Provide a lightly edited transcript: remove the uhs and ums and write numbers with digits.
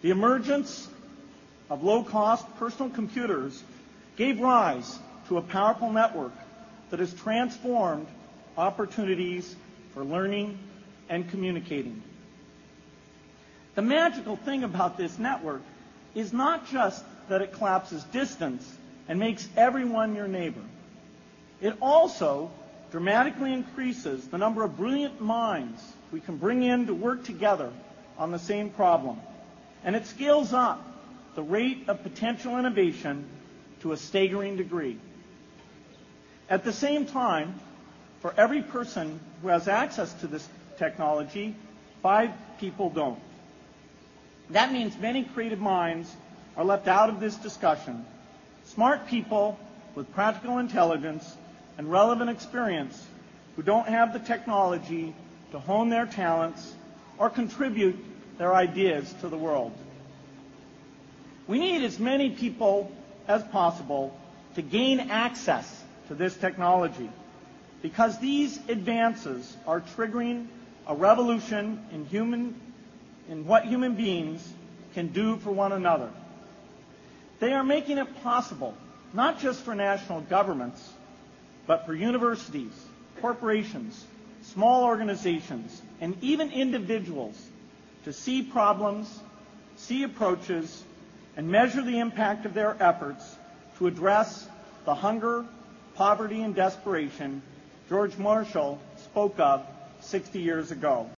The emergence of low-cost personal computers gave rise to a powerful network that has transformed opportunities for learning and communicating. The magical thing about this network is not just that it collapses distance and makes everyone your neighbor. It also dramatically increases the number of brilliant minds we can bring in to work together on the same problem. And it scales up the rate of potential innovation to a staggering degree. At the same time, for every person who has access to this technology, 5 people don't. That means many creative minds are left out of this discussion. Smart people with practical intelligence and relevant experience who don't have the technology to hone their talents or contribute their ideas to the world. We need as many people as possible to gain access to this technology because these advances are triggering a revolution in what human beings can do for one another. They are making it possible, not just for national governments, but for universities, corporations, small organizations, and even individuals to see problems, see approaches, and measure the impact of their efforts to address the hunger, poverty, and desperation George Marshall spoke of 60 years ago.